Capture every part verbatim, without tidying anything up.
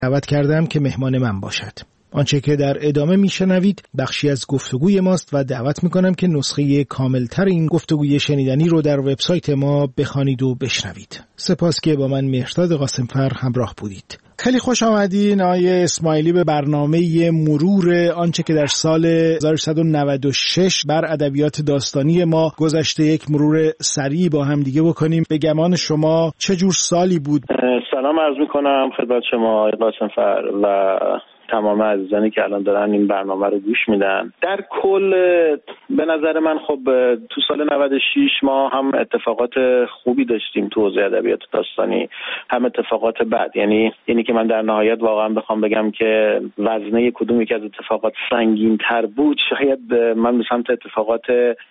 دعوت کردم که مهمان من باشد. آنچه که در ادامه میشنوید بخشی از گفتگوی ماست و دعوت میکنم که نسخه کاملتر این گفتگوی شنیدنی رو در وبسایت ما بخوانید و بشنوید. سپاس که با من مهرداد قاسمفر همراه بودید. خیلی خوش آمدین آقای اسماعیلی به برنامه مرور آنچه که در سال هزار و سیصد و نود و شش بر ادبیات داستانی ما گذشته. یک مرور سریع با هم دیگه بکنیم. به گمان شما چه جور سالی بود؟ سلام عرض میکنم خدمت شما آقای قاسمفر و تمام عزیزانی که الان دارن این برنامه رو گوش میدن. در کل به نظر من خب تو سال نود و شش ما هم اتفاقات خوبی داشتیم تو حوزه ادبیات داستانی، هم اتفاقات بد. یعنی اینی که من در نهایت واقعا بخوام بگم که وزنه کدوم یک از اتفاقات سنگین تر بود، شاید من به سمت اتفاقات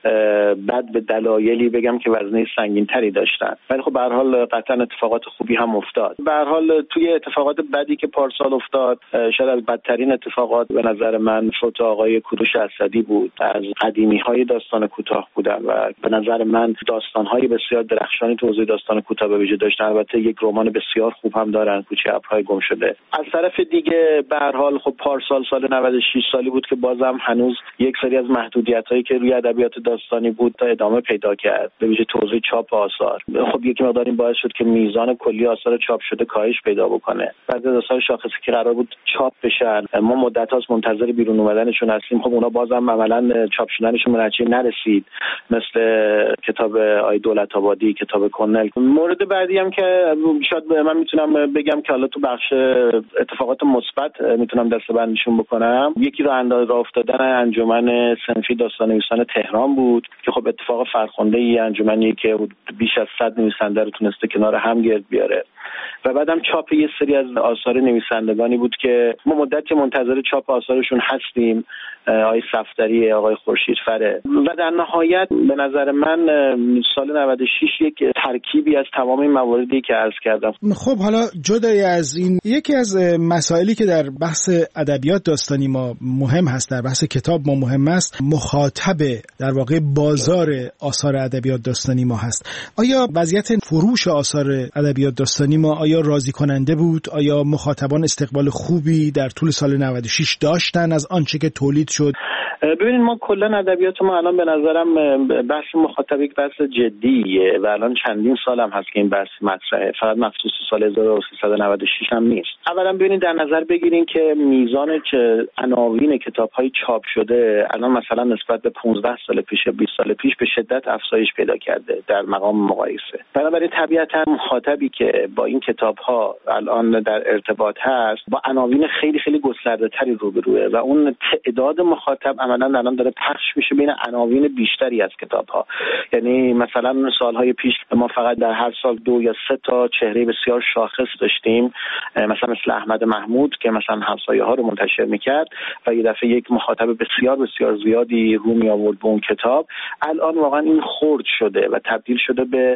بد به دلایلی بگم که وزنه سنگین تری داشتن، ولی خب به هر حال قطعا اتفاقات خوبی هم افتاد. به هر حال توی اتفاقات بدی که پارسال افتاد، شاید بدترین اتفاقات به نظر من فوت آقای کوروش اسدی بود. از قدیمی‌های داستان کوتاه بودن و به نظر من داستان‌های بسیار درخشانی تو حوزه داستان کوتاه به ویژه داشتن. البته یک رمان بسیار خوب هم دارن، کوچه ابرهای گم شده. از طرف دیگه به هر حال خب پارسال سال نود و شش سالی بود که بازم هنوز یک سری از محدودیت‌هایی که روی ادبیات داستانی بود تا ادامه پیدا کرد، به ویژه توزیع چاپ آثار. خب یک مقدار این باعث شد که میزان کلی آثار چاپ شده کاهش پیدا بکنه. بعضی از آثار شاخصی که قرار بود چاپ بشه ما مدت هاست منتظر بیرون اومدنشون هستیم. خب اونا بازم عملاً چاپ شدنشون به نتیجه نرسید، مثل کتاب آی دولت آبادی، کتاب کنل. مورد بعدی هم که شاید من میتونم بگم که حالا تو بخش اتفاقات مثبت میتونم دسته‌بندیشون بکنم، یکی رو انداز راه افتادن انجمن صنفی داستان نویسان تهران بود که خب اتفاق فرخنده‌ای، انجمنی که بیش از صد نویسنده رو تونسته کنار هم گرد بیاره. و بعدم چاپ یه سری از آثار نویسندگانی بود که ما مدتی منتظر چاپ آثارشون هستیم، آقای صفدری، آقای خورشیدفره. و در نهایت به نظر من سال نود و شش یک ترکیبی از تمام این مواردی که عرض کردم. خب حالا جدای از این، یکی از مسائلی که در بحث ادبیات داستانی ما مهم هست، در بحث کتاب ما مهم است، مخاطب در واقع بازار آثار ادبیات داستانی ما هست. آیا وضعیت فروش آثار ادبیات داستانی ما آیا راضی کننده بود؟ آیا مخاطبان استقبال خوبی در طول سال نود و شش داشتن از آنچه که تولید شد؟ ببینید ما کلا ادبیات ما الان به نظرم بحث مخاطب یک بحث جدیه و الان چندین سال هم هست که این بحث مطرحه، فقط مخصوص سال هزار و سیصد و نود و شش هم نیست. اولا ببینید در نظر بگیرین که میزان که عناوین کتاب‌های چاپ شده الان مثلا نسبت به پانزده سال پیش، بیست سال پیش به شدت افزایش پیدا کرده در مقام مقایسه. بنابراین طبیعتا مخاطبی که با این کتاب‌ها الان در ارتباط هست با عناوین خیلی خیلی گسترده‌تری روبروه و اون تعداد مخاطب عملاً الان داره پخش میشه بین عناوین بیشتری از کتاب‌ها. یعنی مثلا سالهای پیش ما فقط در هر سال دو یا سه تا چهره بسیار شاخص داشتیم، مثلا مثل احمد محمود که مثلا همسایه‌ها رو منتشر میکرد و یه دفعه یک مخاطب بسیار بسیار زیادی رو می آورد به اون کتاب. الان واقعا این خرد شده و تبدیل شده به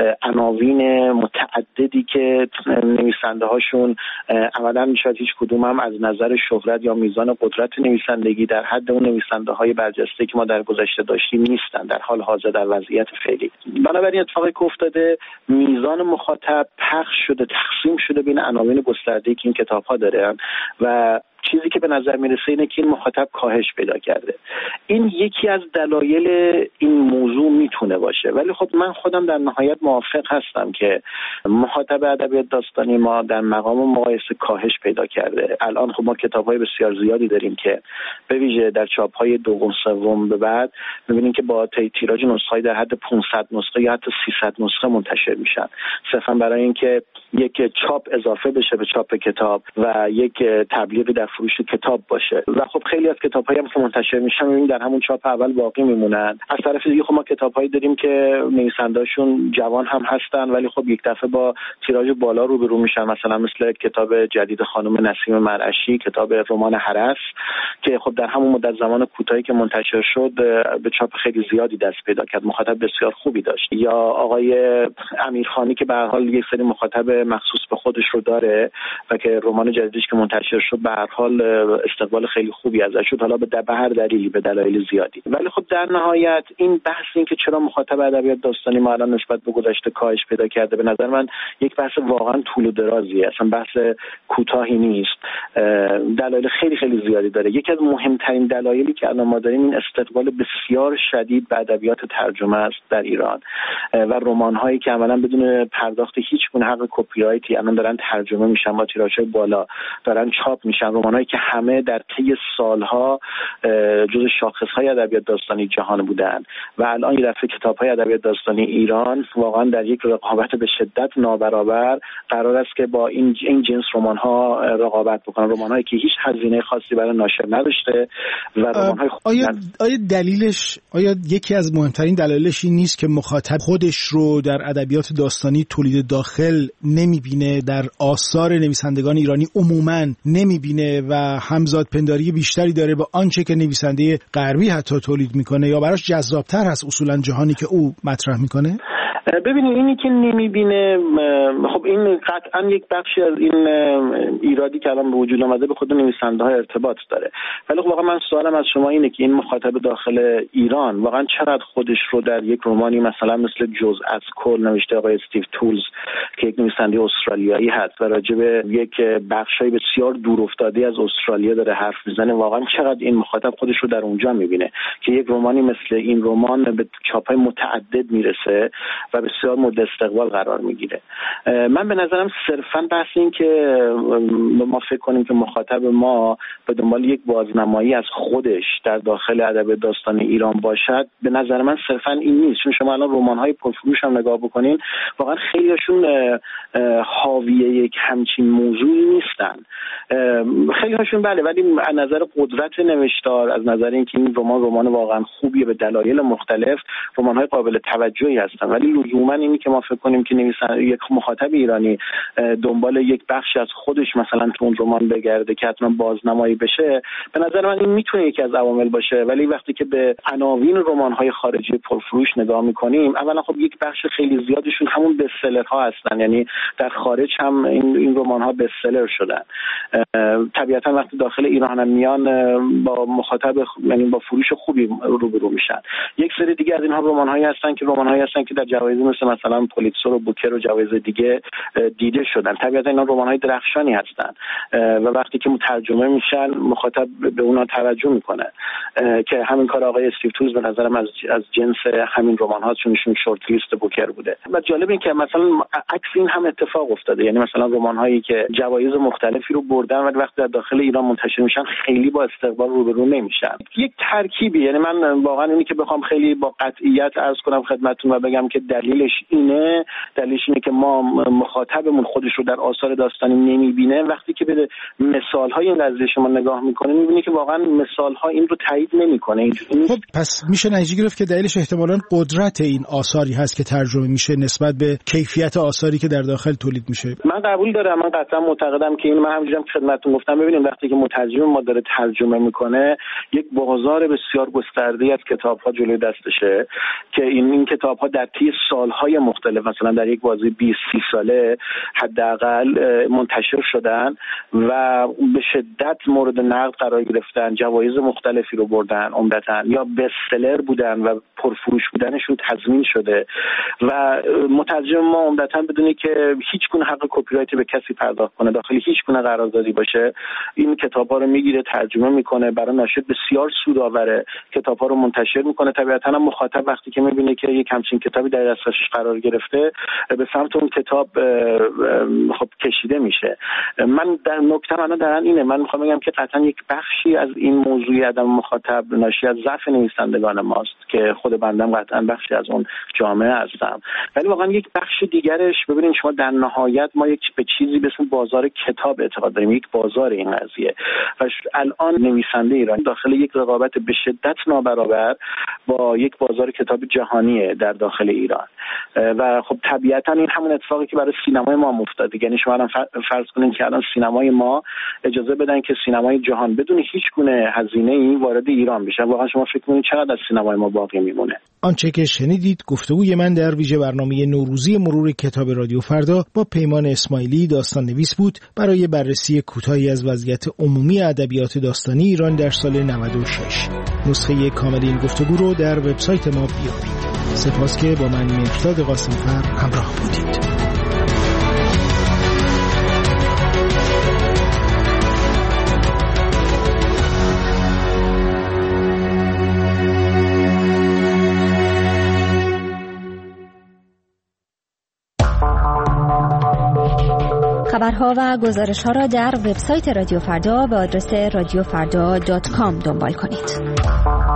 عناوین متعددی که نویسنده هاشون عملاً شاید هیچ کدوم هم از نظر شهرت یا میزان قدرت نویسندگی در حد اون نویسنده های برجسته که ما در گذشته داشتیم نیستن در حال حاضر در وضعیت فعلی. بنابراین اتفاقی که افتاده میزان مخاطب پخش شده، تقسیم شده بین عناوین گسترده‌ای که این کتاب‌ها دارن و چیزی که به نظر میرسه اینه که این مخاطب کاهش پیدا کرده. این یکی از دلایل این موضوع میتونه باشه، ولی خب من خودم در نهایت موافق هستم که مخاطب ادبیات داستانی ما در مقام مقایسه کاهش پیدا کرده. الان خب ما کتاب‌های بسیار زیادی داریم که به ویژه در چاپ‌های دوم سوم به بعد می‌بینیم که با تیراژ نسخه‌ای در حد پانصد نسخه یا حتی سیصد نسخه منتشر میشن، صرفاً برای اینکه یک چاپ اضافه بشه به چاپ کتاب و یک تبلیغی در فروش کتاب باشه. و خب خیلی از کتاب‌هایی هم که منتشر میشن می‌بینیم در همون چاپ اول باقی میمونن. از طرف دیگه خب ما کتاب‌هایی داریم که نویسنده‌شون جوان هم هستن ولی خب یک دفعه با تیراژ بالا روبرو میشن، مثلا مثل کتاب جدید خانم نسیم مرعشی، کتاب رمان هرس که خب در همون مدت زمان کوتاهی که منتشر شد به چاپ خیلی زیادی دست پیدا کرد، مخاطب بسیار خوبی داشت. یا آقای امیرخانی که به هر حال یک سری مخاطب مخصوص به خودش رو داره و که رمان جدیدش که منتشر شد به هر حال حال استقبال خیلی خوبی ازش شد، حالا به هر دلیلی، به دلایل زیادی. ولی خب در نهایت این بحث این که چرا مخاطب ادبیات داستانی ما الان نسبت به گذشته کاهش پیدا کرده، به نظر من یک بحث واقعا طول و درازیه، اصلا بحث کوتاهی نیست. دلایل خیلی خیلی زیادی داره. یکی از مهمترین دلایلی که الان ما داریم این استقبال بسیار شدید به ادبیات ترجمه است در ایران و رمان‌هایی که عملاً بدون پرداخت هیچ گونه حق کپی رایتی الان دارن ترجمه میشن، با تیراژهای بالا دارن چاپ میشن، رمان‌هایی که همه در طی سالها جزو شاخص‌های ادبیات داستانی جهان بودن و الان یه دفعه کتاب‌های ادبیات داستانی ایران واقعا در یک رقابت به شدت نابرابر قرار است که با این این جنس رمان‌ها رقابت بکنن، رمان‌هایی که هیچ هزینه خاصی برای ناشر نداشته و رمان‌های آیا آیا دلیلش آیا یکی از مهمترین دلایلش این نیست که مخاطب خودش رو در ادبیات داستانی تولید داخل نمی‌بینه، در آثار نویسندگان ایرانی عموماً نمی‌بینه و همزاد پنداری بیشتری داره با آنچه که نویسنده غربی حتی تولید میکنه، یا براش جذاب‌تر هست اصولاً جهانی که او مطرح میکنه؟ ببینید اینی که نمیبینه، خب این قطعا یک بخشی از این ایرادی که الان به وجود آمده به خود نویسنده ها ارتباط داره. ولی خب واقعا من سوالم از شما اینه که این مخاطب داخل ایران واقعا چقدر خودش رو در یک رمانی مثلا مثل جز از کل نوشته آقای استیو تولز که یک نویسنده استرالیایی هست و راجع به یک بخشای بسیار دور افتاده از استرالیا داره حرف میزنه، واقعا چقدر این مخاطب خودش رو در اونجا میبینه که یک رمانی مثل این رمان به چاپ‌های متعدد میرسه و بسیار مورد استقبال قرار میگیره. من به نظرم صرفاً بحث این که ما فکر کنیم که مخاطب ما به دنبال یک بازنمایی از خودش در داخل ادب داستان ایران باشد، به نظر من صرفاً این نیست. چون شما الان رمان‌های پرفروش هم نگاه بکنین، واقعا خیلی‌هاشون حاوی یک همچین موضوعی نیستن. خیلی هاشون بله، ولی از نظر قدرت نوشتار، از نظر اینکه این رمان رمان واقعا خوبیه به دلایل مختلف، رمان‌های قابل توجهی هستن. ولی لزوما اینی که ما فکر کنیم که نویسنده یک مخاطب ایرانی دنبال یک بخشی از خودش مثلا تو اون رمان بگرده که حتما بازنمایی بشه، به نظر من این میتونه یکی از عوامل باشه. ولی وقتی که به عناوین رمان‌های خارجی پرفروش نگاه می‌کنیم، اولا خب یک بخش خیلی زیادشون همون bestsellerها هستن، یعنی در خارج هم این این رمان‌ها bestseller شدن. طبیعتا وقتی داخل ایران هم میان با مخاطب، یعنی با فروش خوبی روبرو میشن. یک سری دیگه از اینها رمان‌هایی هستن که رمان‌هایی هستن که در جوایز مثل مثلا پولیتزر و بوکر و جوایز دیگه دیده شدن. طبیعتا اینا رمان‌های درخشانی هستن و وقتی که ترجمه میشن مخاطب به اونها توجه میکنه که همین کار آقای استیو تولز به نظرم از از جنس همین رمان‌ها، چون ایشون شورت لیست بوکر بوده. و جالب این که مثلا عکس این هم اتفاق افتاده، یعنی مثلا رمان‌هایی که جوایز مختلفی رو بردن ولی وقتی در داخل ایران منتشر میشن خیلی با استقبال روبرو نمیشن. یک ترکیبی، یعنی من واقعا اینی که بخوام خیلی با قطعیت عرض کنم خدمتتون و بگم که دلیلش اینه، دلیلش اینه که ما مخاطبمون خودش رو در آثار داستانی نمیبینه. وقتی که به مثال‌های این قضیه شما نگاه میکنه میبینی که واقعا مثال‌ها این رو تایید نمیکنه. اینجوری خب پس میشه نتیجه گرفت که دلیلش احتمالاً قدرت این آثاری هست که ترجمه میشه نسبت به کیفیت آثاری که در داخل تولید میشه. من قبول دارم، من قطعا معتقدم که این، من همونجوری که خدمتتون گفتم، ببینید وقتی که مترجم ما داره ترجمه میکنه، یک بازار بسیار گسترده‌ای از کتاب‌ها جلوی دستشه که این این کتاب‌ها در طی سال‌های مختلف، مثلا در یک بازه بیست سی ساله حداقل منتشر شدن و به شدت مورد نقد قرار گرفتن، جوایز مختلفی رو بردن، عمدتاً یا bestseller بودن و پرفروش بودنشون تضمین شده و مترجم ما عمدتاً بدونه که هیچ گونه حق کپی رایتی به کسی پرداخت کنه، داخل هیچ گونه قراردادی باشه، این کتاب‌ها رو میگیره، ترجمه میکنه، برای ناشر بسیار سودآوره، کتاب‌ها رو منتشر میکنه. طبیعتاً هم مخاطب وقتی که میبینه که یک همچین کتابی در دسترسش قرار گرفته، به سمت اون کتاب خب کشیده میشه. من در نکته من در اینه، من میخوام بگم که قطعا یک بخشی از این موضوع عدم مخاطب ناشی از ضعف نویسندگان ماست که خود بندم قطعا بخشی از اون جامعه هستم، ولی واقعا یک بخش دیگرش، ببینید شما در نهایت ما یک به چیزی به اسم بازار کتاب اعتقاد داریم، یک بازار این قضیه و الان نویسنده ایران داخل یک رقابت به شدت نابرابر با یک بازار کتاب جهانیه در داخل ایران و خب طبیعتا این همون اتفاقی که برای سینمای ما افتاده. یعنی شما الان فرض کنید که الان سینمای ما اجازه بدن که سینمای جهان بدون هیچ گونه هزینه‌ای وارد ایران بشه، واقعا شما فکر کنید چقدر از سینمای ما باقی میمونه. آنچه که شنیدید گفتگوی من در ویژه برنامه نوروزی مرور کتاب رادیو فردا با پیمان اسماعیلی داستان نویس بود برای بررسی کوتاهی از وضعیت عمومی ادبیات داستانی ایران در سال نود و شش. نسخه کامل این گفتگو رو در وبسایت ما بیابید. سپاس که با من مهرداد قاسم‌فر همراه بودید. خبرها و گزارش‌ها را در وبسایت رادیو فردا به آدرس رادیو فردا دات کام دنبال کنید.